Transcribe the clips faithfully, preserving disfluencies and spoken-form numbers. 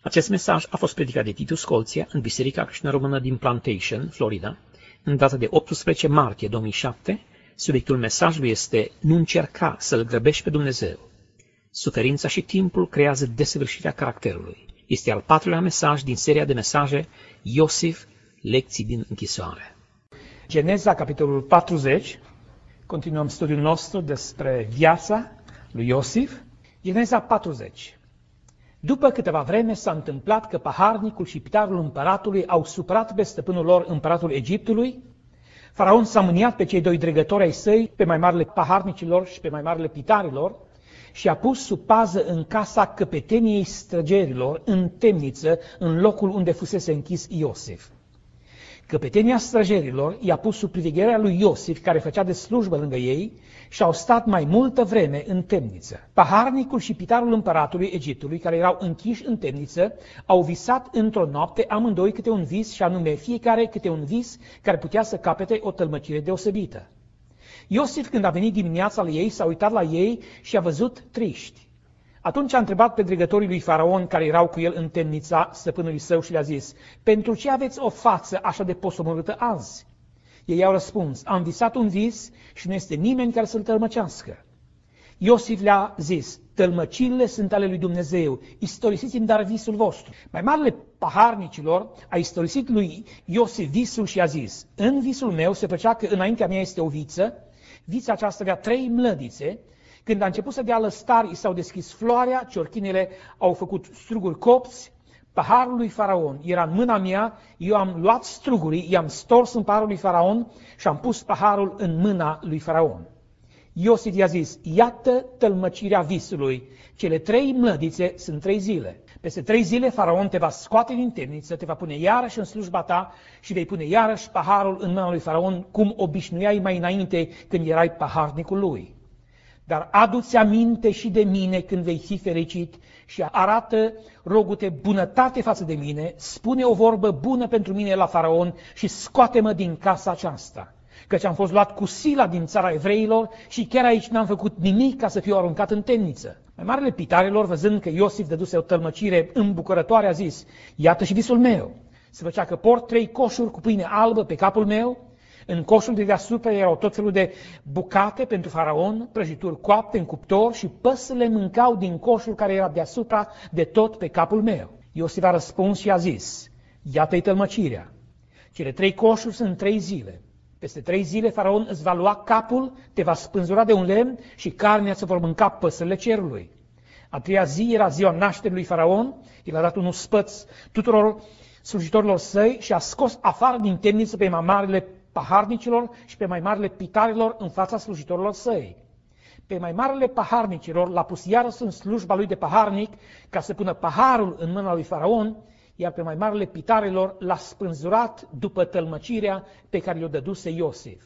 Acest mesaj a fost predicat de Titu Scolția în Biserica Creștină Română din Plantation, Florida, în data de optsprezece martie două mii șapte. Subiectul mesajului este: nu încerca să-L grăbești pe Dumnezeu. Suferința și timpul creează desăvârșirea caracterului. Este al patrulea mesaj din seria de mesaje Iosif, lecții din închisoare. Geneza, capitolul patruzeci. Continuăm studiul nostru despre viața lui Iosif. Geneza patruzeci. După câteva vreme s-a întâmplat că paharnicul și pitarul împăratului au supărat pe stăpânul lor, împăratul Egiptului. Faraon s-a mâniat pe cei doi dregători ai săi, pe mai marele paharnicilor și pe mai marele pitarilor, și a pus sub pază în casa căpeteniei străgerilor, în temniță, în locul unde fusese închis Iosif. Căpetenia străgerilor i-a pus sub privegherea lui Iosif, care făcea de slujbă lângă ei, și au stat mai multă vreme în temniță. Paharnicul și pitarul împăratului Egiptului, care erau închiși în temniță, au visat într-o noapte amândoi câte un vis, și anume fiecare câte un vis care putea să capete o tălmăcire deosebită. Iosif, când a venit dimineața la ei, s-a uitat la ei și a văzut triști. Atunci a întrebat pe dregătorii lui Faraon, care erau cu el în temnița stăpânului său, și le-a zis: pentru ce aveți o față așa de posomorâtă azi? Ei au răspuns: am visat un vis și nu este nimeni care să-l tălmăcească. Iosif le-a zis: tălmăcirile sunt ale lui Dumnezeu, istorisiți-mi dar visul vostru. Mai marele paharnicilor a istorisit lui Iosif visul și a zis: în visul meu se făcea că înaintea mea este o viță, vița aceasta avea trei mlădițe. Când a început să dea lăstari, i s-au deschis floarea, ciorchinele au făcut struguri copți, paharul lui Faraon era în mâna mea, eu am luat strugurii, i-am stors în paharul lui Faraon și am pus paharul în mâna lui Faraon. Iosif i-a zis: iată tălmăcirea visului, cele trei mlădițe sunt trei zile. Peste trei zile Faraon te va scoate din temniță, te va pune iarăși în slujba ta și vei pune iarăși paharul în mâna lui Faraon, cum obișnuiai mai înainte când erai paharnicul lui. Dar adu-ți aminte și de mine când vei fi fericit și arată, rogu-te, bunătate față de mine, spune o vorbă bună pentru mine la Faraon și scoate-mă din casa aceasta. Căci am fost luat cu sila din țara evreilor și chiar aici n-am făcut nimic ca să fiu aruncat în temniță. Mai marele pitarilor, văzând că Iosif dăduse o tălmăcire îmbucurătoare, a zis: iată și visul meu. Se făcea că port trei coșuri cu pâine albă pe capul meu. În coșul de deasupra erau tot felul de bucate pentru Faraon, prăjituri coapte în cuptor, și păsările mâncau din coșul care era deasupra de tot pe capul meu. Iosif a răspuns și a zis: iată-i tălmăcirea. Cele trei coșuri sunt trei zile. Peste trei zile Faraon îți va lua capul, te va spânzura de un lemn și carnea se vor mânca păsările cerului. A treia zi era ziua nașterii lui Faraon, el a dat un uspăț tuturor slujitorilor săi și a scos afară din temniță pe mai marele paharnicilor și pe mai marele pitarilor în fața slujitorilor săi. Pe mai marele paharnicilor l-a pus iarăși în slujba lui de paharnic ca să pună paharul în mâna lui Faraon, iar pe mai marele pitarilor l-a spânzurat după tălmăcirea pe care le-o dăduse Iosif.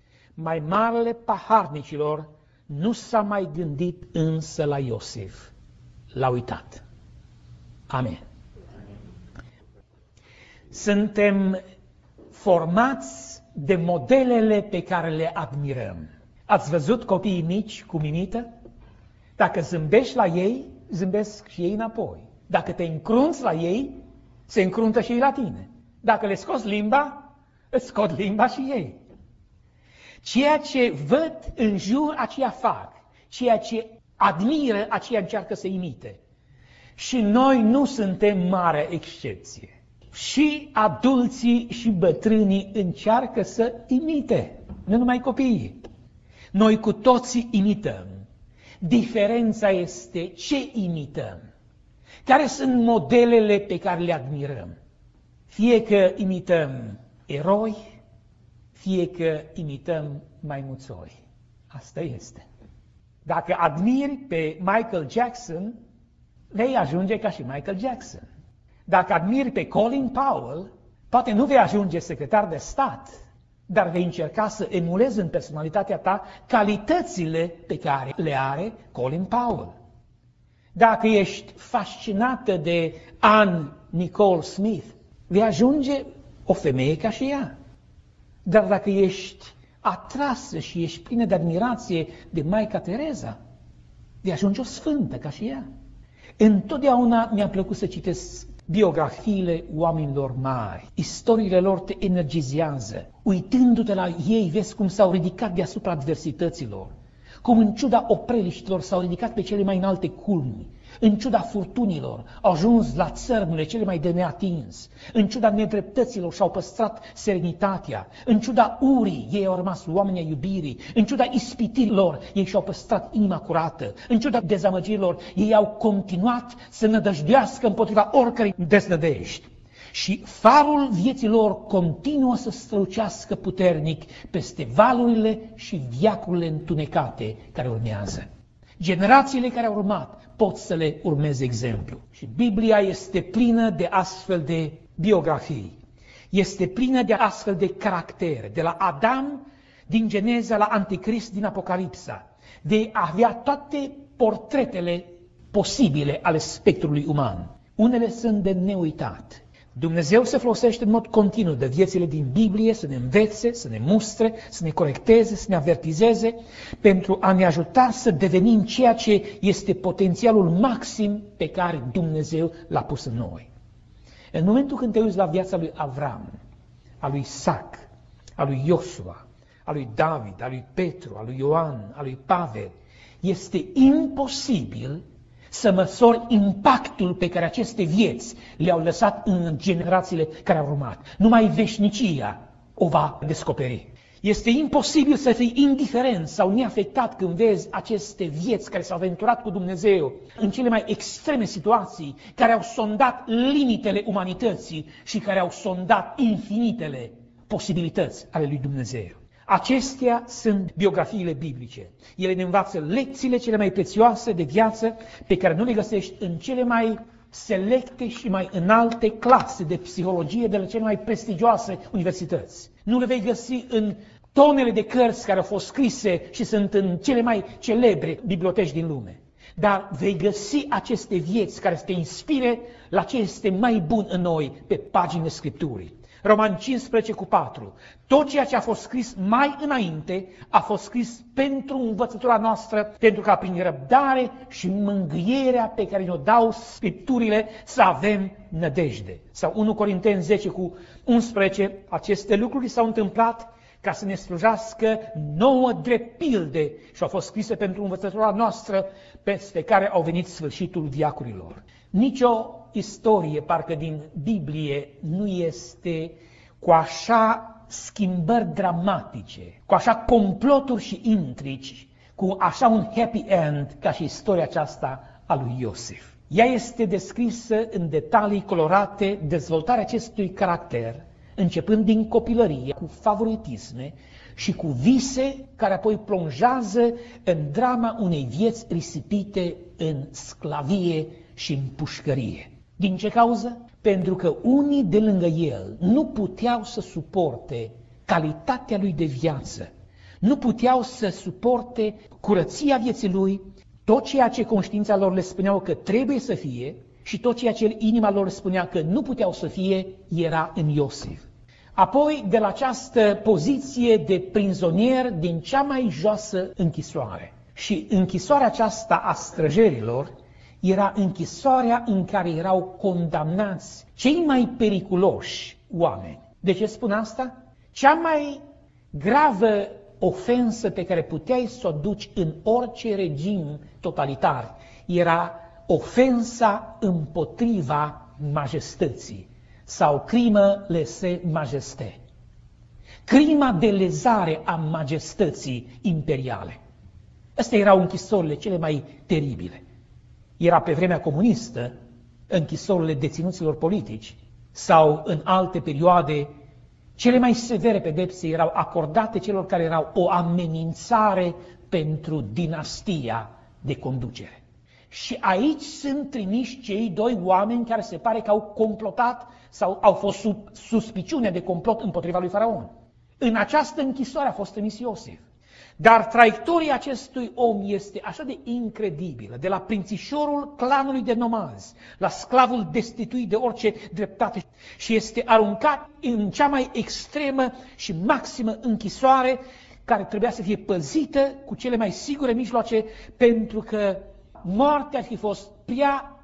Mai marele paharnicilor nu s-a mai gândit însă la Iosif. L-a uitat. Amen. Suntem formați de modelele pe care le admirăm. Ați văzut copiii mici cum imită? Dacă zâmbești la ei, zâmbesc și ei înapoi. Dacă te încrunți la ei, se încruntă și ei la tine. Dacă le scoți limba, îți scot limba și ei. Ceea ce văd în jur, aceea fac. Ceea ce admiră, aceea încearcă să imite. Și noi nu suntem mare excepție. Și adulții și bătrânii încearcă să imite, nu numai copiii. Noi cu toții imităm. Diferența este ce imităm. Care sunt modelele pe care le admirăm? Fie că imităm eroi, fie că imităm maimuțoi. Asta este. Dacă admiri pe Michael Jackson, vei ajunge ca și Michael Jackson. Dacă admiri pe Colin Powell, poate nu vei ajunge secretar de stat, dar vei încerca să emulezi în personalitatea ta calitățile pe care le are Colin Powell. Dacă ești fascinată de Anne Nicole Smith, vei ajunge o femeie ca și ea. Dar dacă ești atrasă și ești plină de admirație de Maica Tereza, vei ajunge o sfântă ca și ea. Întotdeauna mi-a plăcut să citesc biografiile oamenilor mari. Istoriile lor te energizează. Uitându-te la ei, vezi cum s-au ridicat deasupra adversităților, cum în ciuda opreliștilor s-au ridicat pe cele mai înalte culmi, în ciuda furtunilor au ajuns la țărmurile cele mai de neatins, în ciuda nedreptăților și-au păstrat serenitatea, în ciuda urii ei au rămas oamenii iubirii, în ciuda ispitirilor ei și-au păstrat inima curată, în ciuda dezamăgirilor ei au continuat să nădăjduiască împotriva oricărei deznădejdi. Și farul vieții lor continuă să strălucească puternic peste valurile și veacurile întunecate care urmează. Generațiile care au urmat pot să le urmeze exemplu. Și Biblia este plină de astfel de biografii. Este plină de astfel de caractere. De la Adam din Geneza la Anticrist din Apocalipsa. De a avea toate portretele posibile ale spectrului uman. Unele sunt de neuitat. Dumnezeu se folosește în mod continuu de viețile din Biblie să ne învețe, să ne mustre, să ne corecteze, să ne avertizeze, pentru a ne ajuta să devenim ceea ce este potențialul maxim pe care Dumnezeu l-a pus în noi. În momentul când te uiți la viața lui Avram, a lui Isaac, a lui Iosua, a lui David, a lui Petru, a lui Ioan, a lui Pavel, este imposibil să măsori impactul pe care aceste vieți le-au lăsat în generațiile care au urmat. Numai veșnicia o va descoperi. Este imposibil să fii indiferent sau neafectat când vezi aceste vieți care s-au aventurat cu Dumnezeu în cele mai extreme situații, care au sondat limitele umanității și care au sondat infinitele posibilități ale lui Dumnezeu. Acestea sunt biografiile biblice. Ele ne învață lecțiile cele mai prețioase de viață pe care nu le găsești în cele mai selecte și mai înalte clase de psihologie de la cele mai prestigioase universități. Nu le vei găsi în tonele de cărți care au fost scrise și sunt în cele mai celebre biblioteci din lume. Dar vei găsi aceste vieți care să te inspire la ce este mai bun în noi pe paginile Scripturii. Roman cincisprezece cu patru. Tot ceea ce a fost scris mai înainte a fost scris pentru învățătura noastră, pentru ca prin răbdare și mângâierea pe care ne-o dau Scripturile să avem nădejde. Sau unu Corinteni zece cu unsprezece. Aceste lucruri s-au întâmplat ca să ne slujească nouă drept pilde și au fost scrise pentru învățătura noastră peste care au venit sfârșitul veacurilor. Nicio istorie, parcă din Biblie, nu este cu așa schimbări dramatice, cu așa comploturi și intrici, cu așa un happy end ca și istoria aceasta a lui Iosif. Ea este descrisă în detalii colorate dezvoltarea acestui caracter, începând din copilărie, cu favoritisme și cu vise care apoi plonjează în drama unei vieți risipite în sclavie și în pușcărie. Din ce cauză? Pentru că unii de lângă el nu puteau să suporte calitatea lui de viață, nu puteau să suporte curăția vieții lui, tot ceea ce conștiința lor le spuneau că trebuie să fie și tot ceea ce inima lor spunea că nu puteau să fie era în Iosif. Apoi, de la această poziție de prizonier din cea mai joasă închisoare. Și închisoarea aceasta a străjerilor era închisoarea în care erau condamnați cei mai periculoși oameni. De ce spun asta? Cea mai gravă ofensă pe care puteai să o duci în orice regim totalitar era ofensa împotriva majestății sau crimă lese majesté. Crima de lezare a majestății imperiale. Astea erau închisorile cele mai teribile. Era pe vremea comunistă închisorile deținuților politici sau în alte perioade cele mai severe pedepse erau acordate celor care erau o amenințare pentru dinastia de conducere. Și aici sunt trimiși cei doi oameni care se pare că au complotat sau au fost sub suspiciune de complot împotriva lui Faraon. În această închisoare a fost trimis Iosif. Dar traiectoria acestui om este așa de incredibilă, de la prințișorul clanului de nomazi, la sclavul destituit de orice dreptate și este aruncat în cea mai extremă și maximă închisoare care trebuia să fie păzită cu cele mai sigure mijloace pentru că moartea ar fi fost prea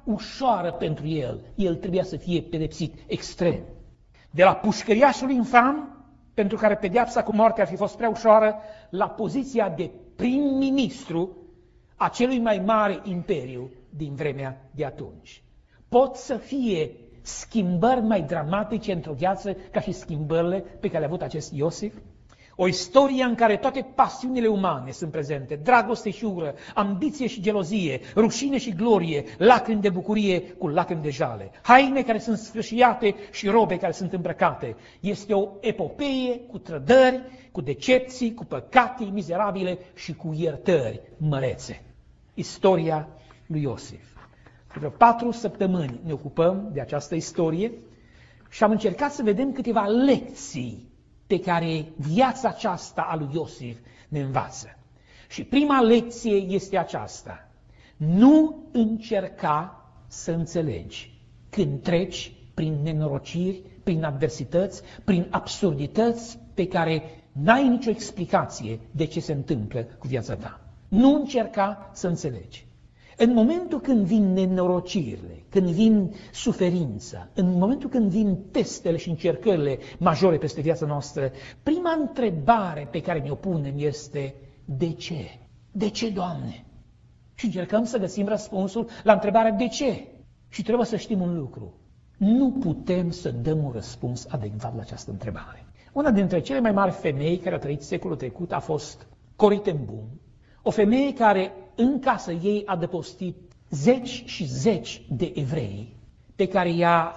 ușoară pentru el. El trebuia să fie pedepsit extrem. De la pușcăriașul infam, pentru care pedeapsa cu moartea ar fi fost prea ușoară, la poziția de prim-ministru a celui mai mare imperiu din vremea de atunci. Pot să fie schimbări mai dramatice într-o viață ca și schimbările pe care le-a avut acest Iosif? O istorie în care toate pasiunile umane sunt prezente, dragoste și ură, ambiție și gelozie, rușine și glorie, lacrimi de bucurie cu lacrimi de jale, haine care sunt sfâșiate și robe care sunt îmbrăcate. Este o epopee cu trădări, cu decepții, cu păcate mizerabile și cu iertări mărețe. Istoria lui Iosif. De vreo patru săptămâni ne ocupăm de această istorie și am încercat să vedem câteva lecții pe care viața aceasta a lui Iosif ne învață. Și prima lecție este aceasta: nu încerca să înțelegi când treci prin nenorociri, prin adversități, prin absurdități pe care n-ai nicio explicație de ce se întâmplă cu viața ta. Nu încerca să înțelegi. În momentul când vin nenorocirile, când vin suferința, în momentul când vin testele și încercările majore peste viața noastră, prima întrebare pe care ne-o punem este: de ce? De ce, Doamne? Și încercăm să găsim răspunsul la întrebarea de ce. Și trebuie să știm un lucru: nu putem să dăm un răspuns adecvat la această întrebare. Una dintre cele mai mari femei care a trăit secolul trecut a fost Corrie ten Boom, o femeie care în casă ei a adăpostit zeci și zeci de evrei pe care i-a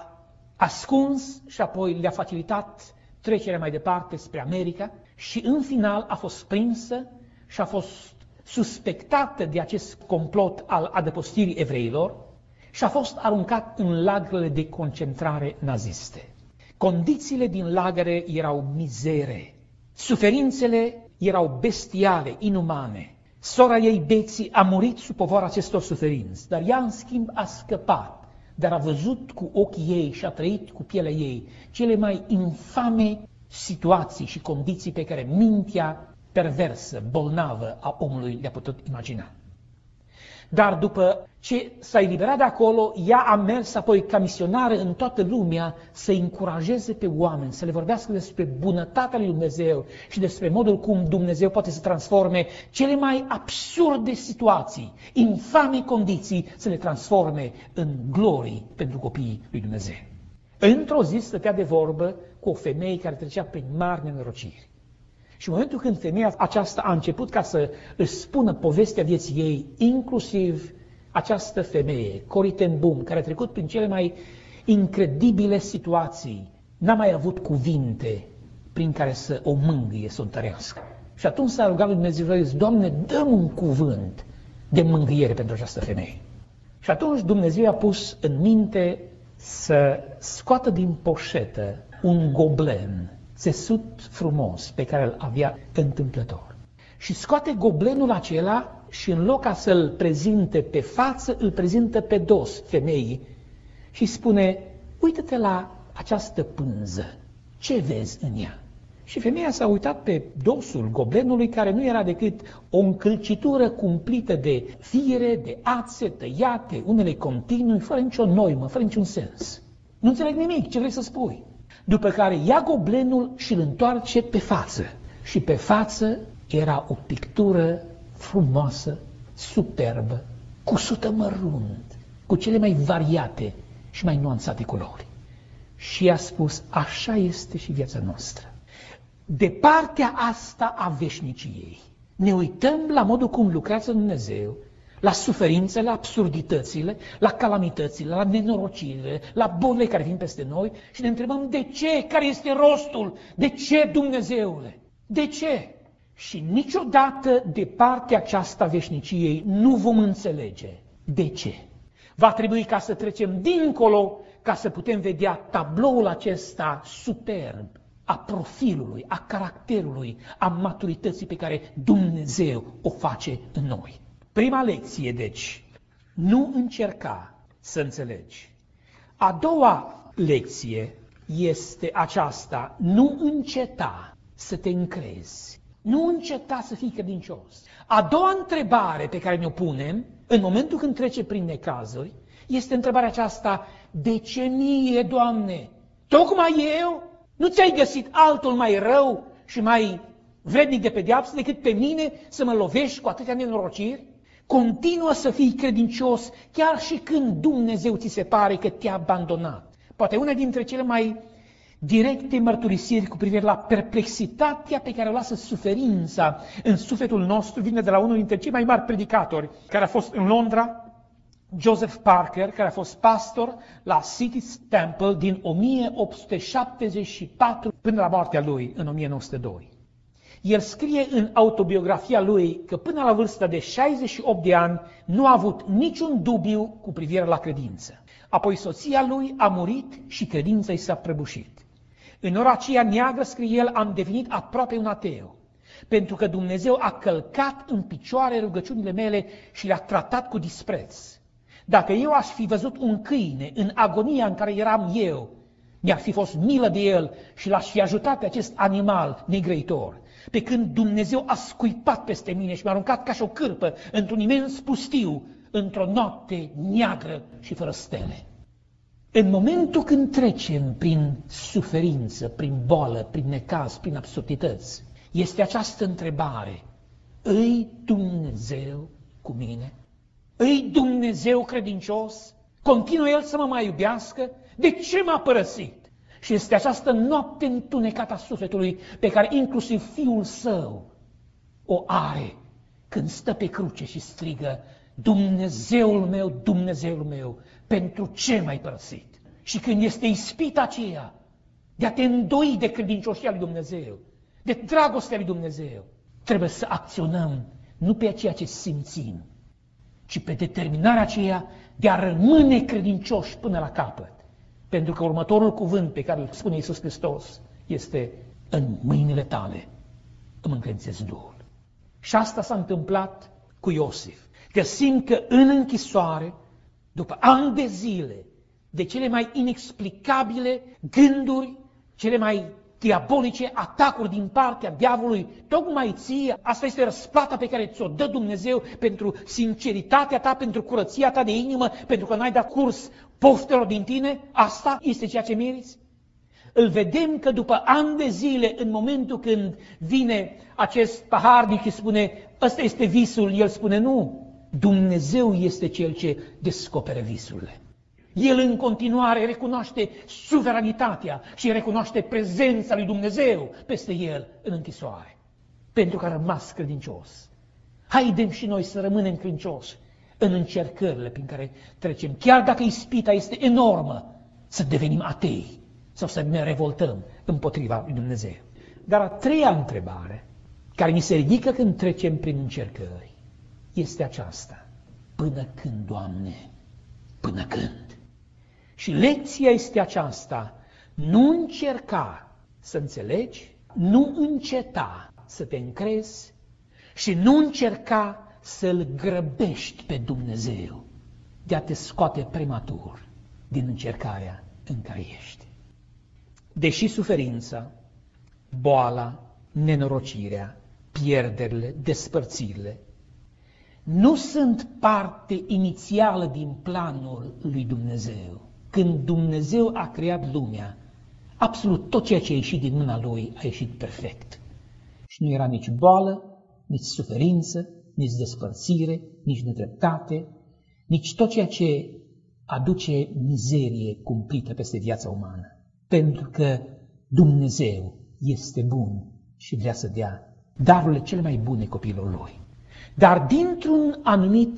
ascuns și apoi le-a facilitat trecerea mai departe spre America și în final a fost prinsă și a fost suspectată de acest complot al adăpostirii evreilor și a fost aruncat în lagărele de concentrare naziste. Condițiile din lagăre erau mizere, suferințele erau bestiale, inumane. Sora ei, Betsy, a murit sub povara acestor suferinți, dar ea, în schimb, a scăpat, dar a văzut cu ochii ei și a trăit cu pielea ei cele mai infame situații și condiții pe care mintea perversă, bolnavă a omului le-a putut imagina. Dar după ce s-a eliberat de acolo, ea a mers apoi ca misionară în toată lumea să încurajeze pe oameni, să le vorbească despre bunătatea lui Dumnezeu și despre modul cum Dumnezeu poate să transforme cele mai absurde situații, infame condiții, să le transforme în glorii pentru copiii lui Dumnezeu. Într-o zi stătea de vorbă cu o femeie care trecea prin mari nenorociri. Și în momentul când femeia aceasta a început ca să își spună povestea vieții ei, inclusiv această femeie, Corrie ten Boom, care a trecut prin cele mai incredibile situații, n-a mai avut cuvinte prin care să o mângâie, să o întărească. Și atunci s-a rugat lui Dumnezeu, zis: Doamne, dă-mi un cuvânt de mângâiere pentru această femeie. Și atunci Dumnezeu a pus în minte să scoată din poșetă un goblen țesut frumos pe care îl avea întâmplător. Și scoate goblenul acela și în loc ca să-l prezinte pe față, îl prezintă pe dos femeii și spune: uită-te la această pânză, ce vezi în ea? Și femeia s-a uitat pe dosul goblenului, care nu era decât o încălcitură cumplită de fiere, de ațe tăiate, unele continui, fără nicio noimă, fără niciun sens. Nu înțeleg nimic, ce vrei să spui? După care ia goblenul și îl întoarce pe față. Și pe față era o pictură frumoasă, superbă, cusută mărunt, cu cele mai variate și mai nuanțate culori. Și a spus: așa este și viața noastră. De partea asta a veșniciei ne uităm la modul cum lucrează Dumnezeu, la suferințele, la absurditățile, la calamitățile, la nenorocirile, la bolile care vin peste noi și ne întrebăm: de ce? Care este rostul? De ce, Dumnezeule? De ce? Și niciodată de partea aceasta veșniciei nu vom înțelege de ce. Va trebui ca să trecem dincolo ca să putem vedea tabloul acesta superb a profilului, a caracterului, a maturității pe care Dumnezeu o face în noi. Prima lecție, deci, nu încerca să înțelegi. A doua lecție este aceasta: nu înceta să te încrezi. Nu înceta să fii credincios. A doua întrebare pe care ne-o punem în momentul când trece prin necazuri este întrebarea aceasta: de ce mie, Doamne? Tocmai eu? Nu ți-ai găsit altul mai rău și mai vrednic de pedeapsă decât pe mine să mă lovești cu atâtea nenorociri? Continuă să fii credincios chiar și când Dumnezeu ți se pare că te-a abandonat. Poate una dintre cele mai directe mărturisiri cu privire la perplexitatea pe care o lasă suferința în sufletul nostru vine de la unul dintre cei mai mari predicatori care a fost în Londra, Joseph Parker, care a fost pastor la City Temple din o mie opt sute șaptezeci și patru până la moartea lui în o mie nouă sute doi. El scrie în autobiografia lui că până la vârsta de șaizeci și opt de ani nu a avut niciun dubiu cu privire la credință. Apoi soția lui a murit și credința i s-a prăbușit. În ora aceea neagră, scrie el, am devenit aproape un ateu, pentru că Dumnezeu a călcat în picioare rugăciunile mele și le-a tratat cu dispreț. Dacă eu aș fi văzut un câine în agonia în care eram eu, mi-ar fi fost milă de el și l-aș fi ajutat pe acest animal negrăitor. Pe când Dumnezeu a scuipat peste mine și m-a aruncat ca și o cârpă într-un imens pustiu, într-o noapte neagră și fără stele. În momentul când trecem prin suferință, prin boală, prin necaz, prin absurdități, este această întrebare: îi Dumnezeu cu mine? Îi Dumnezeu credincios? Continuă El să mă mai iubească? De ce m-a părăsit? Și este această noapte întunecată a sufletului pe care inclusiv Fiul Său o are când stă pe cruce și strigă: Dumnezeul meu, Dumnezeul meu, pentru ce m-ai părăsit? Și când este ispita aceea de a te îndoi de credincioșia lui Dumnezeu, de dragostea lui Dumnezeu, trebuie să acționăm nu pe ceea ce simțim, ci pe determinarea aceea de a rămâne credincioși până la capăt. Pentru că următorul cuvânt pe care îl spune Iisus Hristos este: în mâinile tale îmi încredințez Duhul. Și asta s-a întâmplat cu Iosif. Găsim că în închisoare, după ani de zile, de cele mai inexplicabile gânduri, cele mai diabolice atacuri din partea diavolului, tocmai ție, asta este răsplata pe care ți-o dă Dumnezeu pentru sinceritatea ta, pentru curăția ta de inimă, pentru că n-ai dat curs poftelor din tine, asta este ceea ce meriți? Îl vedem că după ani de zile, în momentul când vine acest paharnic și spune: ăsta este visul, el spune: nu, Dumnezeu este cel ce descoperă visurile. El în continuare recunoaște suveranitatea și recunoaște prezența lui Dumnezeu peste el în închisoare, pentru că a rămas credincios. Haidem și noi să rămânem credincioși în încercările prin care trecem, chiar dacă ispita este enormă, să devenim atei sau să ne revoltăm împotriva lui Dumnezeu. Dar a treia întrebare care ni se ridică când trecem prin încercări este aceasta: până când, Doamne, până când? Și lecția este aceasta: nu încerca să înțelegi, nu înceta să te încrezi și nu încerca să-L grăbești pe Dumnezeu de a te scoate prematur din încercarea în care ești. Deși suferința, boala, nenorocirea, pierderile, despărțirile nu sunt parte inițială din planul lui Dumnezeu, când Dumnezeu a creat lumea, absolut tot ceea ce a ieșit din mâna Lui a ieșit perfect. Și nu era nici boală, nici suferință, nici despărțire, nici nedreptate, nici tot ceea ce aduce mizerie cumplită peste viața umană. Pentru că Dumnezeu este bun și vrea să dea darurile cele mai bune copiilor Lui. Dar dintr-un anumit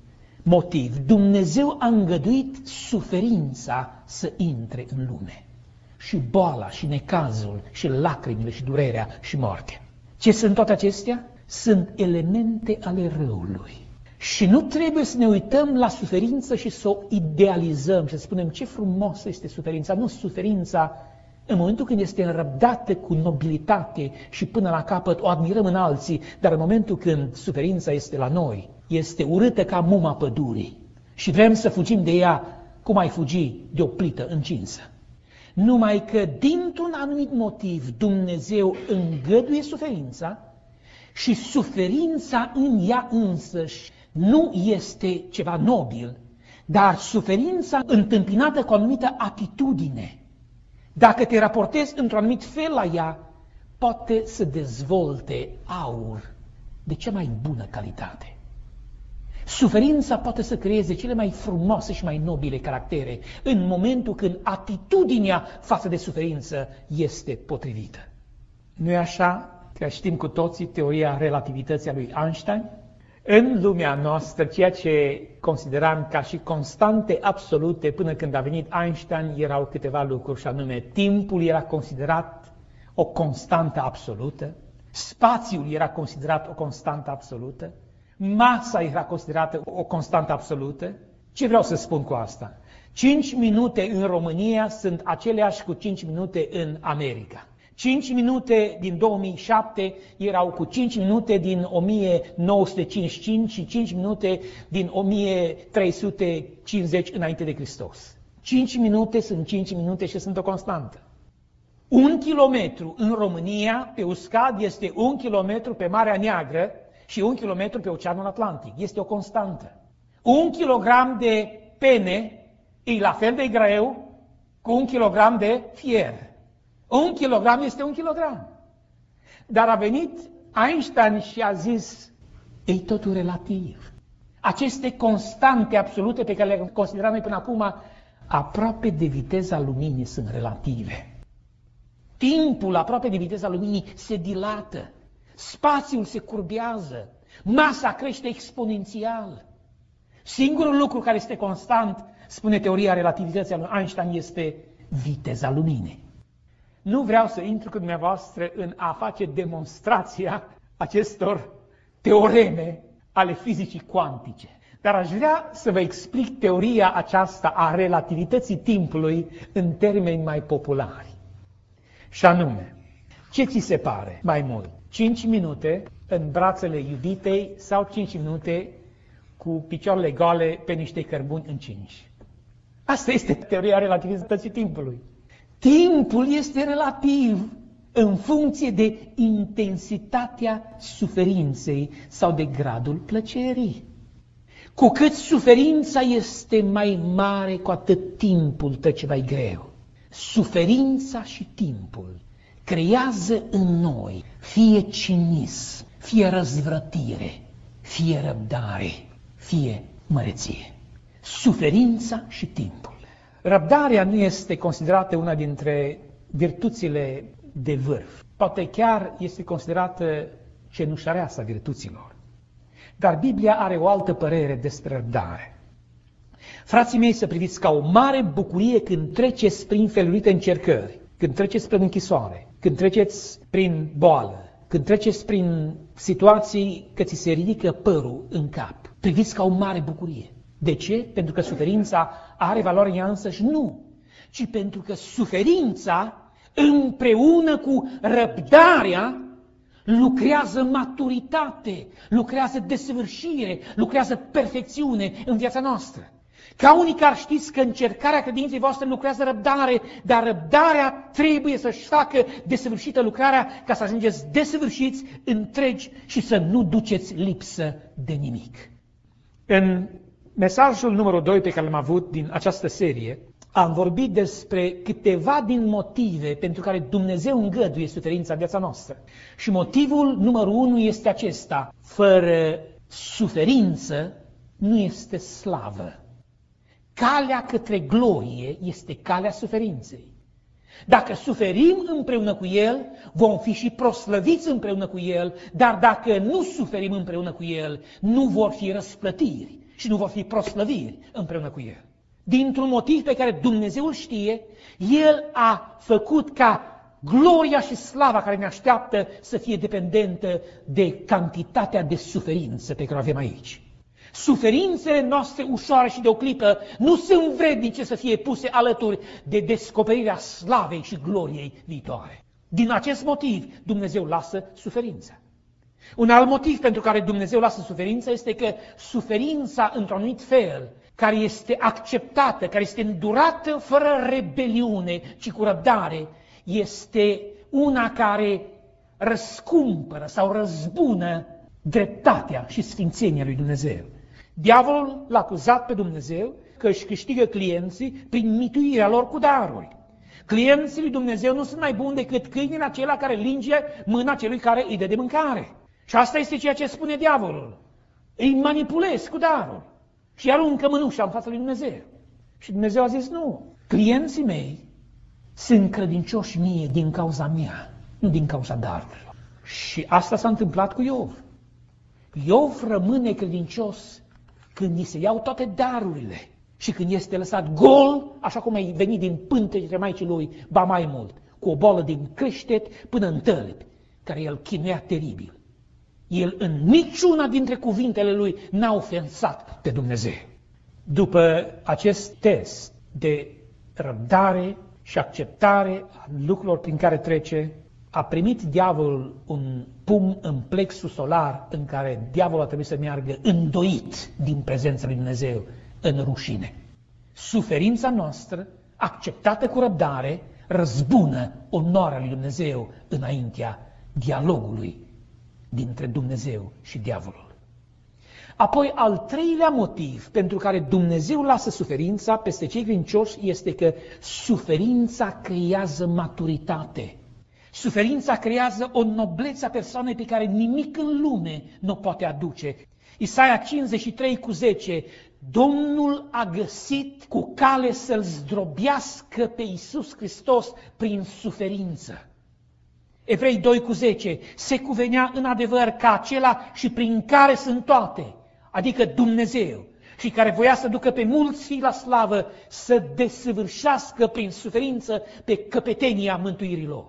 motiv, Dumnezeu a îngăduit suferința să intre în lume. Și boala, și necazul, și lacrimile, și durerea, și moartea. Ce sunt toate acestea? Sunt elemente ale răului. Și nu trebuie să ne uităm la suferință și să o idealizăm și să spunem: ce frumos este suferința. Nu, suferința, în momentul când este înrăbdată cu nobilitate și până la capăt, o admirăm în alții, dar în momentul când suferința este la noi, este urâtă ca muma pădurii și vrem să fugim de ea cum ai fugi de o plită încinsă. Numai că dintr-un anumit motiv Dumnezeu îngăduie suferința și suferința în ea însăși nu este ceva nobil, Dar suferința întâmpinată cu o anumită atitudine, dacă te raportezi într-un anumit fel la ea, poate să dezvolte aur de cea mai bună calitate. Suferința poate să creeze cele mai frumoase și mai nobile caractere în momentul când atitudinea față de suferință este potrivită. Nu e așa că știm cu toții teoria relativității a lui Einstein? În lumea noastră, ceea ce consideram ca și constante absolute până când a venit Einstein, erau câteva lucruri, și anume timpul era considerat o constantă absolută, spațiul era considerat o constantă absolută, masa era considerată o constantă absolută. Ce vreau să spun cu asta? cinci minute în România sunt aceleași cu cinci minute în America. cinci minute din două mii șapte erau cu cinci minute din o mie nouă sute cincizeci și cinci și cinci minute din o mie trei sute cincizeci înainte de Hristos. cinci minute sunt cinci minute și sunt o constantă. Un kilometru în România pe uscat este un kilometru pe Marea Neagră și un kilometru pe Oceanul Atlantic. Este o constantă. Un kilogram de pene e la fel de greu cu un kilogram de fier. Un kilogram este un kilogram. Dar a venit Einstein și a zis, e totul relativ. Aceste constante absolute pe care le consideram noi până acum, aproape de viteza luminii sunt relative. Timpul aproape de viteza luminii se dilată. Spațiul se curbează. Masa crește exponențial. Singurul lucru care este constant, spune teoria relativității a lui Einstein, este viteza luminii. Nu vreau să intru cu dumneavoastră în a face demonstrația acestor teoreme ale fizicii cuantice, dar aș vrea să vă explic teoria aceasta a relativității timpului în termeni mai populari. Și anume, ce ți se pare mai mult? cinci minute în brațele iubitei sau cinci minute cu picioarele goale pe niște cărbuni încinși? Asta este teoria relativității timpului. Timpul este relativ în funcție de intensitatea suferinței sau de gradul plăcerii. Cu cât suferința este mai mare, cu atât timpul trece mai greu. Suferința și timpul creează în noi fie cinism, fie răzvrătire, fie răbdare, fie măreție. Suferința și timpul. Răbdarea nu este considerată una dintre virtuțile de vârf. Poate chiar este considerată cenușăreasa virtuților. Dar Biblia are o altă părere despre răbdare. Frații mei, să priviți ca o mare bucurie când treceți prin felurite încercări, când treceți prin închisoare, când treceți prin boală, când treceți prin situații că ți se ridică părul în cap. Priviți ca o mare bucurie. De ce? Pentru că suferința are valoare în ea însăși? Nu. Ci pentru că suferința împreună cu răbdarea lucrează maturitate, lucrează desăvârșire, lucrează perfecțiune în viața noastră. Ca unii care știți că încercarea credinței voastre lucrează răbdare, dar răbdarea trebuie să-și facă desăvârșită lucrarea ca să ajungeți desăvârșiți, întregi și să nu duceți lipsă de nimic. În mesajul numărul doi pe care l-am avut din această serie, am vorbit despre câteva din motive pentru care Dumnezeu îngăduie suferința în viața noastră. Și motivul numărul unu este acesta: fără suferință nu este slavă. Calea către glorie este calea suferinței. Dacă suferim împreună cu El, vom fi și proslăviți împreună cu El, dar dacă nu suferim împreună cu El, nu vor fi răsplătiri și nu vor fi proslăviri împreună cu El. Dintr-un motiv pe care Dumnezeu îl știe, El a făcut ca gloria și slava care ne așteaptă să fie dependentă de cantitatea de suferință pe care o avem aici. Suferințele noastre ușoare și de o clipă nu sunt vrednice să fie puse alături de descoperirea slavei și gloriei viitoare. Din acest motiv, Dumnezeu lasă suferința. Un alt motiv pentru care Dumnezeu lasă suferința este că suferința, într-un anumit fel, care este acceptată, care este îndurată fără rebeliune, ci cu răbdare, este una care răscumpără sau răzbună dreptatea și sfințenia lui Dumnezeu. Diavolul l-a acuzat pe Dumnezeu că își câștigă clienții prin mituirea lor cu daruri. Clienții lui Dumnezeu nu sunt mai buni decât câinii acela care linge mâna celui care îi dă de mâncare. Și asta este ceea ce spune diavolul. Îi manipulezi cu daruri și aruncă mânușa în fața lui Dumnezeu. Și Dumnezeu a zis, nu, clienții mei sunt credincioși mie din cauza mea, nu din cauza darurilor. Și asta s-a întâmplat cu Iov. Iov rămâne credincios când îi se iau toate darurile și când este lăsat gol, așa cum ai venit din pântecele Maicii lui, ba mai mult, cu o boală din creștet până în tălpi, care el chinuia teribil. El în niciuna dintre cuvintele lui n-a ofensat pe Dumnezeu. După acest test de răbdare și acceptare a lucrurilor prin care trece, a primit diavolul un pumn în plexul solar în care diavolul a trebuit să meargă îndoit din prezența lui Dumnezeu în rușine. Suferința noastră, acceptată cu răbdare, răzbună onoarea lui Dumnezeu înaintea dialogului dintre Dumnezeu și diavolul. Apoi, al treilea motiv pentru care Dumnezeu lasă suferința peste cei credincioși este că suferința creează maturitate. Suferința creează o noblețe a persoanei pe care nimic în lume nu o poate aduce. Isaia cincizeci și trei cu zece, Domnul a găsit cu cale să-L zdrobească pe Iisus Hristos prin suferință. Evrei doi cu zece, se cuvenea în adevăr ca acela și prin care sunt toate, adică Dumnezeu, și care voia să ducă pe mulți fii la slavă, să desăvârșească prin suferință pe căpetenia mântuirilor.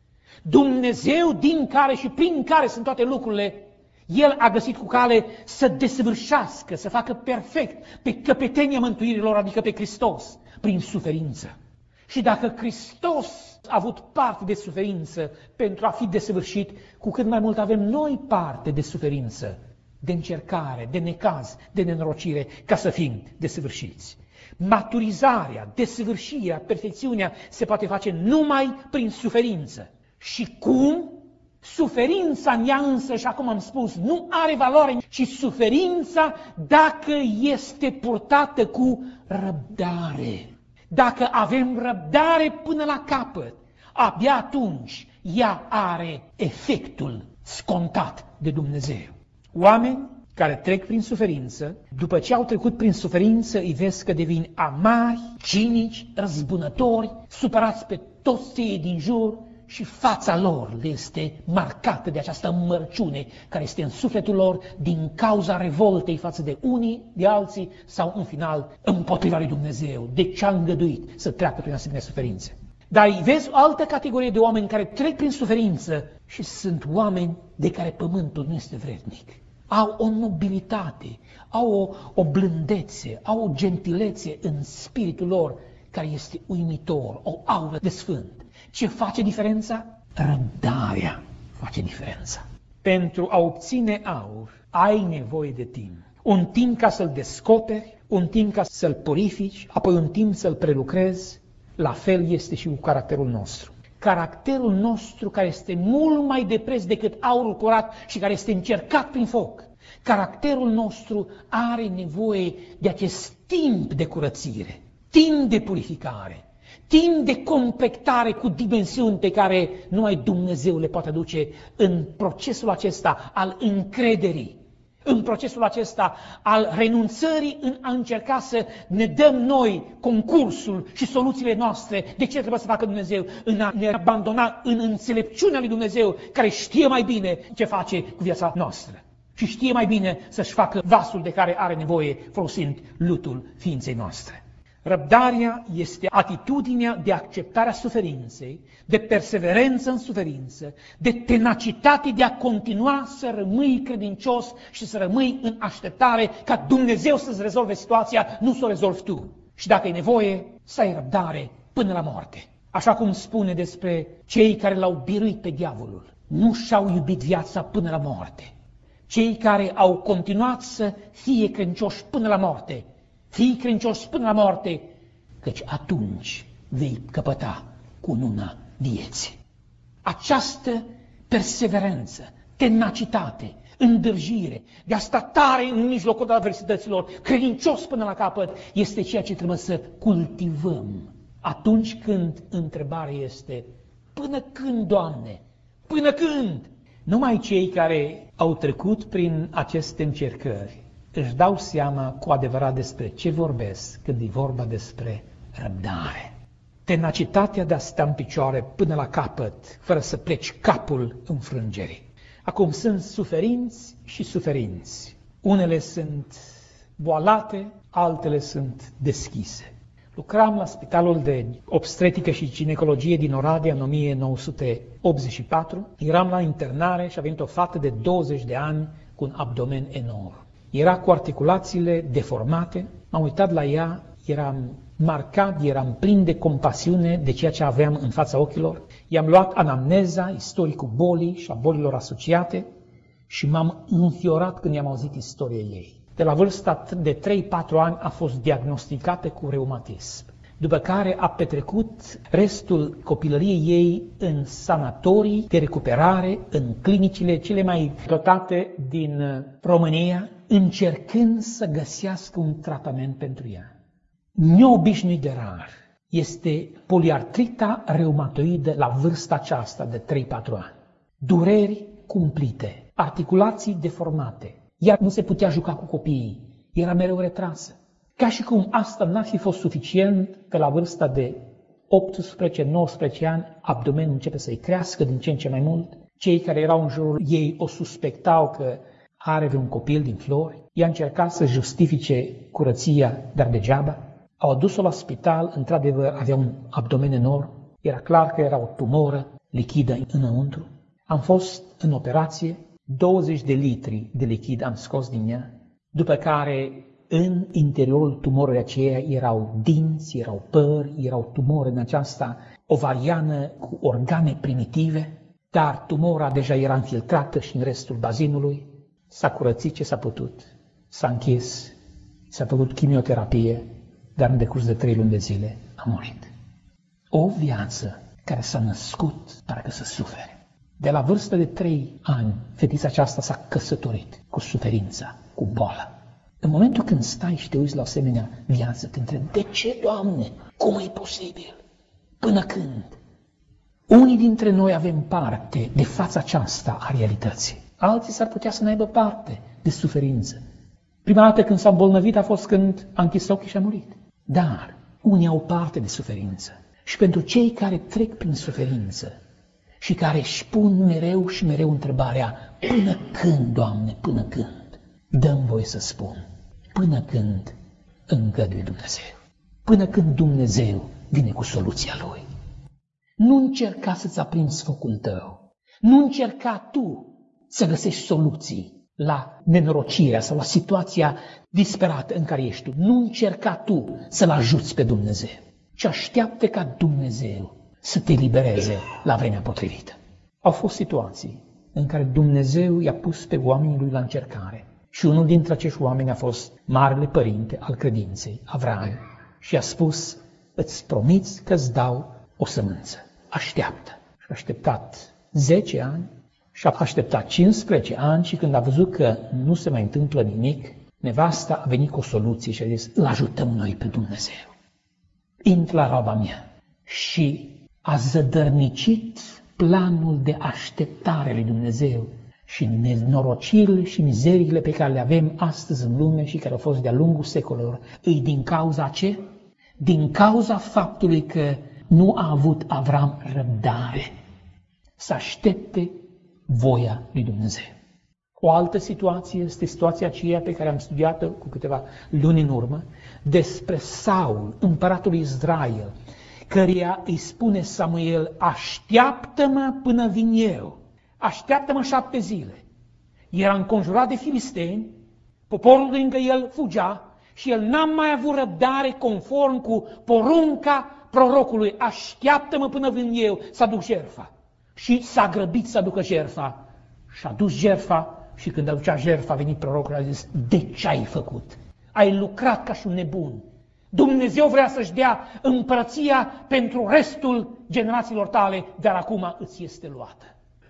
Dumnezeu din care și prin care sunt toate lucrurile, El a găsit cu cale să desăvârșească, să facă perfect pe căpetenia mântuirilor, adică pe Hristos, prin suferință. Și dacă Hristos a avut parte de suferință pentru a fi desăvârșit, cu cât mai mult avem noi parte de suferință, de încercare, de necaz, de nenorocire, ca să fim desăvârșiți. Maturizarea, desăvârșirea, perfecțiunea se poate face numai prin suferință. Și cum? Suferința în ea însă, și acum am spus, nu are valoare, ci suferința dacă este purtată cu răbdare. Dacă avem răbdare până la capăt, abia atunci ea are efectul scontat de Dumnezeu. Oameni care trec prin suferință, după ce au trecut prin suferință, îi vezi că devin amari, cinici, răzbunători, supărați pe toți cei din jur și fața lor le este marcată de această mărciune care este în sufletul lor din cauza revoltei față de unii, de alții sau în final împotriva lui Dumnezeu, de ce a îngăduit să treacă prin asemenea suferințe. Dar îi vezi o altă categorie de oameni care trec prin suferință și sunt oameni de care pământul nu este vrednic. Au o nobilitate, au o, o blândețe, au o gentilețe în spiritul lor care este uimitor, o aură de sfânt. Ce face diferența? Răbdarea face diferența. Pentru a obține aur, ai nevoie de timp. Un timp ca să-l descoperi, un timp ca să-l purifici, apoi un timp să-l prelucrezi. La fel este și cu caracterul nostru. Caracterul nostru care este mult mai de preț decât aurul curat și care este încercat prin foc. Caracterul nostru are nevoie de acest timp de curățire, timp de purificare, timp de complectare cu dimensiuni pe care numai Dumnezeu le poate aduce în procesul acesta al încrederii, în procesul acesta al renunțării, în a încerca să ne dăm noi concursul și soluțiile noastre de ce trebuie să facă Dumnezeu, în a ne abandona în înțelepciunea lui Dumnezeu, care știe mai bine ce face cu viața noastră și știe mai bine să-și facă vasul de care are nevoie folosind lutul ființei noastre. Răbdarea este atitudinea de acceptare a suferinței, de perseverență în suferință, de tenacitate de a continua să rămâi credincios și să rămâi în așteptare ca Dumnezeu să-ți rezolve situația, nu să o rezolvi tu. Și dacă e nevoie, să ai răbdare până la moarte. Așa cum spune despre cei care l-au biruit pe diavolul, nu și-au iubit viața până la moarte. Cei care au continuat să fie credincioși până la moarte, fii credincios până la moarte, căci atunci vei căpăta cununa vieții. Această perseverență, tenacitate, îndârjire, de a sta tare în mijlocul adversităților, credincios până la capăt, este ceea ce trebuie să cultivăm. Atunci când întrebarea este, până când, Doamne? Până când? Numai cei care au trecut prin aceste încercări își dau seama cu adevărat despre ce vorbesc când e vorba despre răbdare. Tenacitatea de a sta în picioare până la capăt, fără să pleci capul înfrângerii. Acum sunt suferinți și suferinți. Unele sunt boalate, altele sunt deschise. Lucram la Spitalul de Obstetrică și Ginecologie din Oradea în o mie nouă sute optzeci și patru. Eram la internare și a venit o fată de douăzeci de ani cu un abdomen enorm. Era cu articulațiile deformate, m-am uitat la ea, eram marcat, eram plin de compasiune de ceea ce aveam în fața ochilor. I-am luat anamneza, istoricul bolii și a bolilor asociate și m-am înfiorat când i-am auzit istoria ei. De la vârsta de trei patru ani a fost diagnosticată cu reumatism, după care a petrecut restul copilăriei ei în sanatorii de recuperare, în clinicile cele mai dotate din România, încercând să găsească un tratament pentru ea. Neobișnuit de rar este poliartrita reumatoidă la vârsta aceasta de trei patru ani. Dureri cumplite, articulații deformate. Ea nu se putea juca cu copiii, era mereu retrasă. Ca și cum asta n-ar fi fost suficient, că la vârsta de optsprezece nouăsprezece ani, abdomenul începe să-i crească din ce în ce mai mult. Cei care erau în jurul ei o suspectau că are vreun copil din flori. Ea încerca să justifice curăția, dar degeaba. Au adus-o la spital, într-adevăr avea un abdomen enorm. Era clar că era o tumoră lichidă înăuntru. Am fost în operație, douăzeci de litri de lichid am scos din ea, după care în interiorul tumorului aceea erau dinți, erau păr, erau tumore în aceasta ovariană cu organe primitive, dar tumora deja era infiltrată și în restul bazinului. S-a curățit ce s-a putut, s-a închis, s-a făcut chimioterapie, dar în decurs de trei luni de zile a murit. O viață care s-a născut parcă să sufere. De la vârstă de trei ani, fetița aceasta s-a căsătorit cu suferința, cu boala. În momentul când stai și te uiți la o asemenea viață, te întrebi, de ce, Doamne? Cum e posibil? Până când? Unii dintre noi avem parte de fața aceasta a realității. Alții s-ar putea să n-aibă parte de suferință. Prima dată când s-a îmbolnăvit a fost când a închis ochii și a murit. Dar unii au parte de suferință. Și pentru cei care trec prin suferință și care își pun mereu și mereu întrebarea, până când, Doamne, până când? Dă-mi voie să spun, până când îngăduie Dumnezeu. Până când Dumnezeu vine cu soluția Lui. Nu încerca să-ți aprinzi focul tău. Nu încerca tu să găsești soluții la nenorocirea sau la situația disperată în care ești tu. Nu încerca tu să-L ajuți pe Dumnezeu, ci așteaptă ca Dumnezeu să te libereze la vremea potrivită. Au fost situații în care Dumnezeu i-a pus pe oamenii Lui la încercare și unul dintre acești oameni a fost Marele Părinte al credinței, Avram, și a spus, îți promiți că îți dau o sămânță. Așteaptă. Și a așteptat zece ani și a așteptat cincisprezece ani și când a văzut că nu se mai întâmplă nimic, nevasta a venit cu o soluție și a zis, îl ajutăm noi pe Dumnezeu. Intră la roaba mea. Și a zădărnicit planul de așteptare lui Dumnezeu și nenorocirile și mizeriile pe care le avem astăzi în lume și care au fost de-a lungul secolelor, îi din cauza ce? Din cauza faptului că nu a avut Avram răbdare să aștepte voia lui Dumnezeu. O altă situație este situația aceea pe care am studiat-o cu câteva luni în urmă despre Saul, împăratul Israel, căreia îi spune Samuel, așteaptă-mă până vin eu, așteaptă-mă șapte zile. Era înconjurat de filisteni, poporul lângă el fugea și el n-a mai avut răbdare conform cu porunca prorocului, așteaptă-mă până vin eu să aduc jertfa. Și s-a grăbit să aducă jertfa și a dus jertfa și când aducea jertfa a venit prorocul și a zis, de ce ai făcut? Ai lucrat ca și un nebun. Dumnezeu vrea să-și dea împărăția pentru restul generațiilor tale, dar acum îți este luată.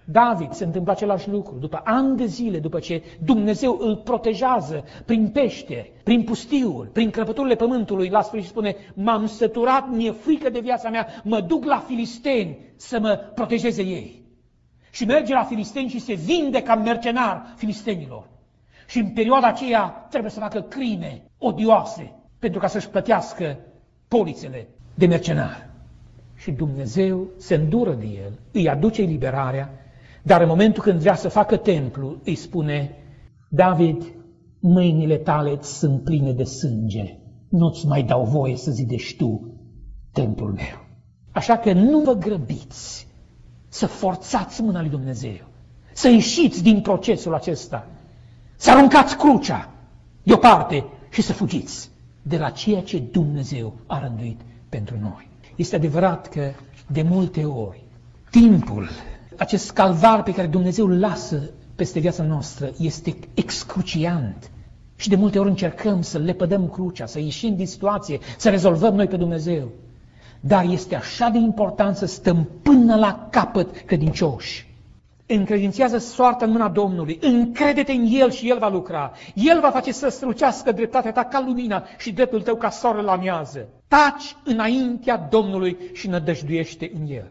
David se întâmplă același lucru. După ani de zile, după ce Dumnezeu îl protejează prin pește, prin pustiuri, prin crăpăturile pământului, la sfârșit spune, m-am săturat, mi-e frică de viața mea, mă duc la filisteni să mă protejeze ei. Și merge la filisteni și se vinde ca mercenar filistenilor. Și în perioada aceea trebuie să facă crime odioase pentru ca să-și plătească polițele de mercenar. Și Dumnezeu se îndură de el, îi aduce eliberarea, dar în momentul când vrea să facă templu, îi spune, David, mâinile tale sunt pline de sânge, nu-ți mai dau voie să zidești tu templul meu. Așa că nu vă grăbiți să forțați mâna lui Dumnezeu, să ieșiți din procesul acesta, să aruncați crucea deoparte și să fugiți de la ceea ce Dumnezeu a rânduit pentru noi. Este adevărat că de multe ori timpul, acest calvar pe care Dumnezeu îl lasă peste viața noastră este excruciant. Și de multe ori încercăm să lepădăm crucea, să ieșim din situație, să rezolvăm noi pe Dumnezeu. Dar este așa de important să stăm până la capăt credincioși. Încredințează soarta în mâna Domnului, încrede-te în El și El va lucra. El va face să strălucească dreptatea ta ca lumina și dreptul tău ca soarele la amiază. Taci înaintea Domnului și nădăjduiește în El.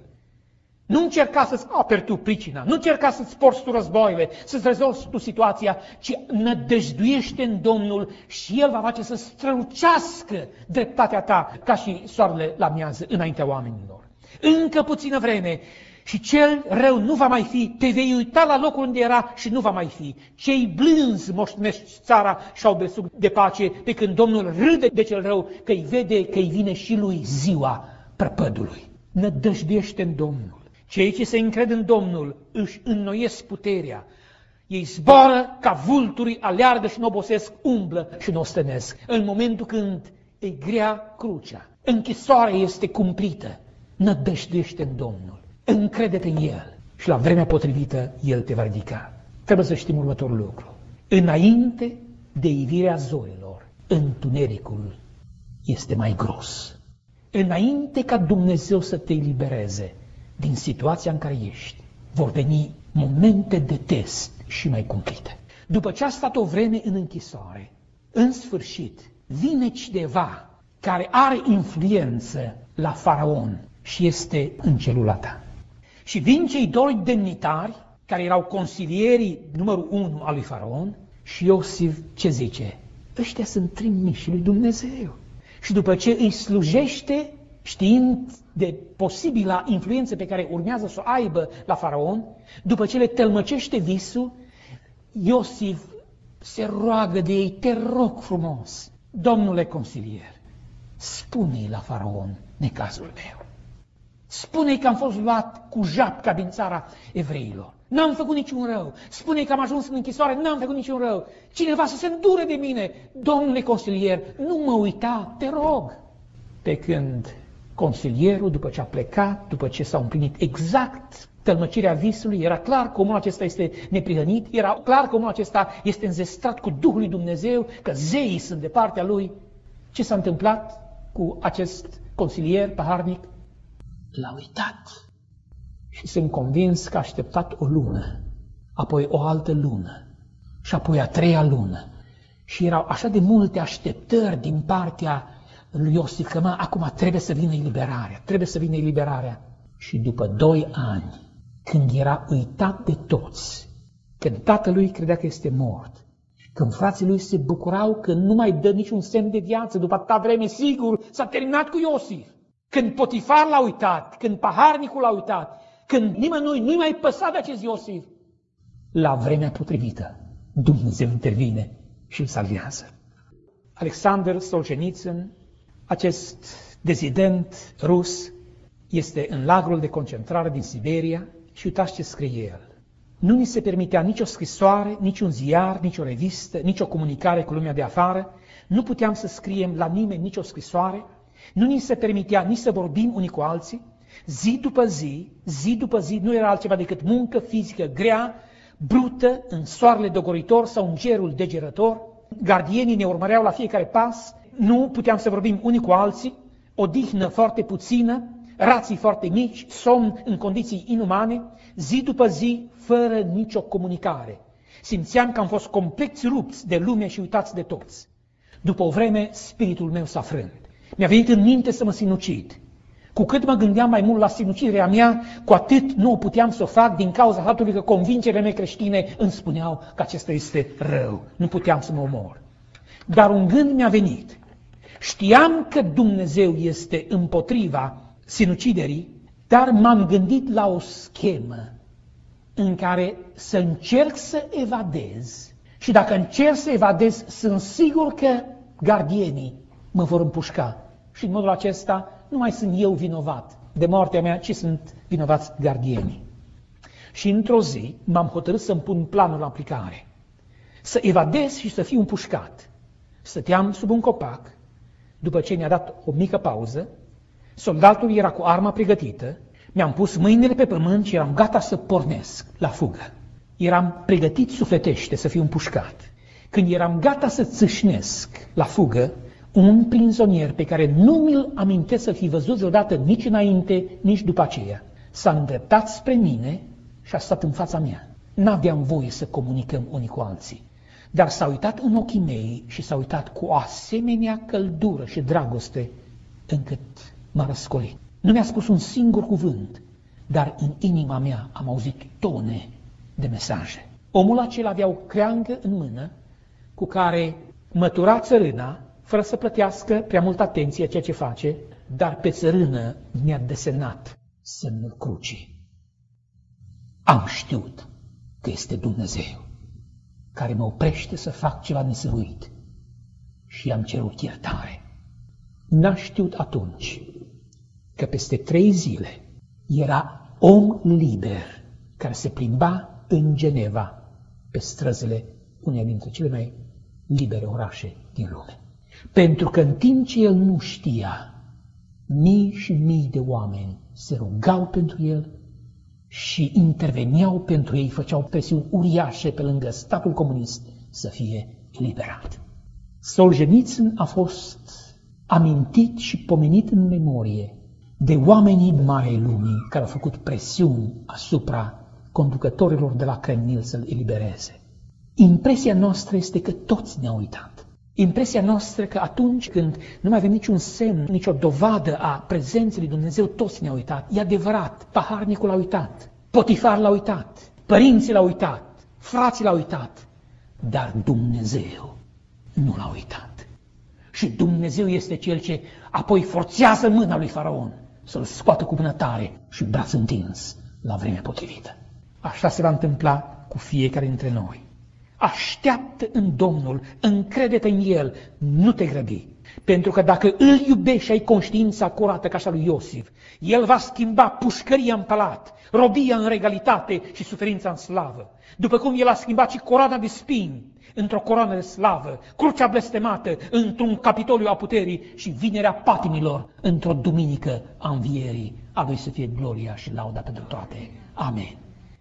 Nu încerca să-ți aperi tu pricina, nu încerca să-ți porți tu războaiele, să-ți rezolvi tu situația, ci nădăjduiește în Domnul și El va face să strălucească dreptatea ta ca și soarele la amiază înaintea oamenilor. Încă puțină vreme și cel rău nu va mai fi, te vei uita la locul unde era și nu va mai fi. Cei blânzi moștenesc țara și au belșug de pace, pe când Domnul râde de cel rău, că îi vede că îi vine și lui ziua prăpădului. Nădăjduiește în Domnul. Cei ce se încred în Domnul își înnoiesc puterea. Ei zboară ca vulturi, aleargă și nu obosesc, umblă și nu ostenesc. În momentul când e grea crucea, închisoarea este cumplită, nădăjduiește în Domnul. Încrede-te în El și la vremea potrivită El te va ridica. Trebuie să știm următorul lucru. Înainte de ivirea zorilor, întunericul este mai gros. Înainte ca Dumnezeu să te elibereze din situația în care ești, vor veni momente de test și mai cumplite. După ce a stat o vreme în închisoare, în sfârșit vine cineva care are influență la faraon și este în celula ta. Și vin cei doi demnitari, care erau consilierii numărul unu al lui faraon, și Iosif ce zice? Ăștia sunt trimiși lui Dumnezeu. Și după ce îi slujește, știind de posibila influență pe care urmează să o aibă la faraon, după ce le tălmăcește visul, Iosif se roagă de ei, te rog frumos, domnule consilier, spune-i la faraon necazul meu. Spune-i că am fost luat cu japca din țara evreilor. N-am făcut niciun rău. Spune-i că am ajuns în închisoare, n-am făcut niciun rău. Cineva să se îndure de mine. Domnule consilier, nu mă uita, te rog. Pe când consilierul, după ce a plecat, după ce s-a împlinit exact tălmăcirea visului, era clar că omul acesta este neprihănit, era clar că omul acesta este înzestrat cu Duhul lui Dumnezeu, că zeii sunt de partea lui. Ce s-a întâmplat cu acest consilier paharnic? L-a uitat și sunt convins că a așteptat o lună, apoi o altă lună și apoi a treia lună. Și erau așa de multe așteptări din partea lui Iosif că mă, acum trebuie să vină eliberarea, trebuie să vină eliberarea. Și după doi ani, când era uitat de toți, când tatălui credea că este mort, când frații lui se bucurau că nu mai dă niciun semn de viață, după atâta vreme, sigur, s-a terminat cu Iosif. Când Potifar l-a uitat, când paharnicul l-a uitat, când nimănui nu-i mai păsa de acest Iosif, la vremea potrivită, Dumnezeu intervine și îl salvează. Alexander Solzhenitsyn, acest dezident rus, este în lagărul de concentrare din Siberia și uitați ce scrie el. Nu ni se permitea nicio scrisoare, nici un ziar, nici o revistă, nici o comunicare cu lumea de afară. Nu puteam să scriem la nimeni nicio scrisoare. Nu ni se permitea nici să vorbim unii cu alții. Zi după zi, zi după zi, nu era altceva decât muncă fizică grea, brută, în soarele dogoritor sau în gerul degerător. Gardienii ne urmăreau la fiecare pas. Nu puteam să vorbim unii cu alții. Odihnă foarte puțină. rații foarte mici, somn în condiții inumane, zi după zi, fără nicio comunicare. Simțeam că am fost complet rupți de lume și uitați de toți. După o vreme, spiritul meu s-a frânt. Mi-a venit în minte să mă sinucid. Cu cât mă gândeam mai mult la sinuciderea mea, cu atât nu o puteam să o fac din cauza faptului că convingerile mele creștine îmi spuneau că acesta este rău. Nu puteam să mă omor. Dar un gând mi-a venit. Știam că Dumnezeu este împotriva sinuciderii, dar m-am gândit la o schemă în care să încerc să evadez. Și dacă încerc să evadez, sunt sigur că gardienii mă vor împușca. Și în modul acesta nu mai sunt eu vinovat de moartea mea, ci sunt vinovați gardienii. Și într-o zi m-am hotărât să-mi pun planul la aplicare. Să evadez și să fiu împușcat. Stăteam sub un copac, după ce mi-a dat o mică pauză, soldatul era cu arma pregătită, mi-am pus mâinile pe pământ și eram gata să pornesc la fugă. Eram pregătit sufletește să fiu împușcat. Când eram gata să țâșnesc la fugă, un prizonier pe care nu mi-l amintesc să fi văzut vreodată nici înainte, nici după aceea, s-a îndreptat spre mine și a stat în fața mea. N-aveam voie să comunicăm unii cu alții, dar s-a uitat în ochii mei și s-a uitat cu o asemenea căldură și dragoste încât m-a răscolit. Nu mi-a spus un singur cuvânt, dar în inima mea am auzit tone de mesaje. Omul acela avea o creangă în mână cu care mătura țărâna, fără să plătească prea multă atenție ceea ce face, dar pe țărână mi-a desenat semnul crucii. Am știut că este Dumnezeu care mă oprește să fac ceva nesăruit și am cerut iertare. N-am știut atunci că peste trei zile era om liber care se plimba în Geneva pe străzile uneia dintre cele mai libere orașe din lume. Pentru că în timp ce el nu știa, mii și mii de oameni se rugau pentru el și interveneau pentru ei, făceau presiuni uriașe pe lângă statul comunist să fie eliberat. Solzhenitsyn a fost amintit și pomenit în memorie de oamenii marei lumii care au făcut presiuni asupra conducătorilor de la Kremlin să-l elibereze. Impresia noastră este că toți ne-au uitat. Impresia noastră că atunci când nu mai avem niciun semn, nicio dovadă a prezenței lui Dumnezeu, toți ne-au uitat. E adevărat, paharnicul l-a uitat, Potifar l-a uitat, părinții l-au uitat, frații l-au uitat, dar Dumnezeu nu l-a uitat. Și Dumnezeu este Cel ce apoi forțează mâna lui Faraon să-l scoată cu mână tare și braț întins la vremea potrivită. Așa se va întâmpla cu fiecare dintre noi. Așteaptă în Domnul, încrede-te în El, nu te grăbi. Pentru că dacă îl iubești și ai conștiința curată ca așa lui Iosif, El va schimba pușcăria în palat, robia în regalitate și suferința în slavă. După cum El a schimbat și coroana de spini într-o coroană de slavă, crucea blestemată într-un capitoliu a puterii și vinerea patimilor într-o duminică a învierii. A Lui să fie gloria și lauda pentru toate. Amen.